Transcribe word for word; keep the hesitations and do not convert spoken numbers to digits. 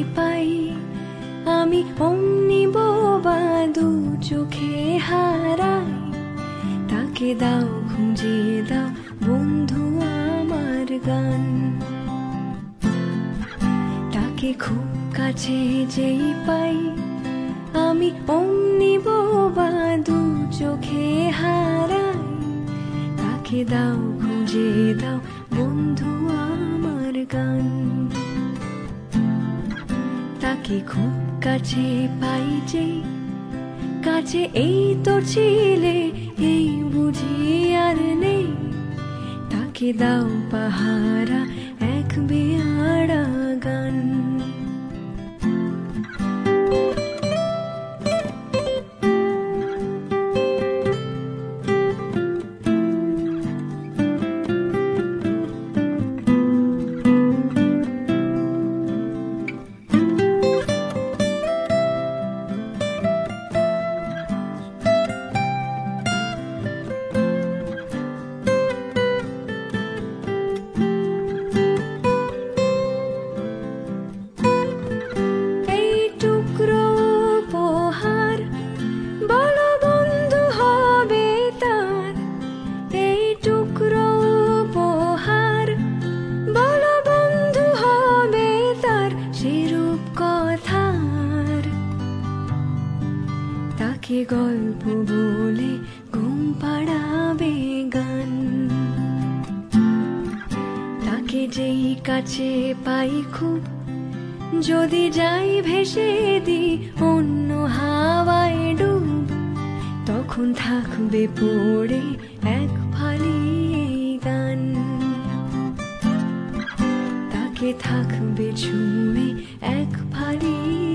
পাই আমি অমনি বোবা দু চোখে হারাই। তাকে দাও খুঁজে দাও বন্ধু আমার গান। তাকে খুব কাছে যেই পাই আমি অমনি বোবা দু চোখে হারাই। তাকে দাও খুঁজে দাও বন্ধু আমার গান। তাকে খুব কাছে পাই যে কাছে এই তো ছিলে এই বুঝি আর নেই। তাকে দাও পাহারা এক বেয়াড়া গান। তাকে গল্প বলে ঘুম পাড়াবে গান। তাকে যেই কাছে পাই খুব যদি যাই ভেসে দি অন্য হাওয়ায় ডুব। তখন থাকবে পড়ে এক ফালি এই গান। তাকে থাকবে ছুঁয়ে এক ফালি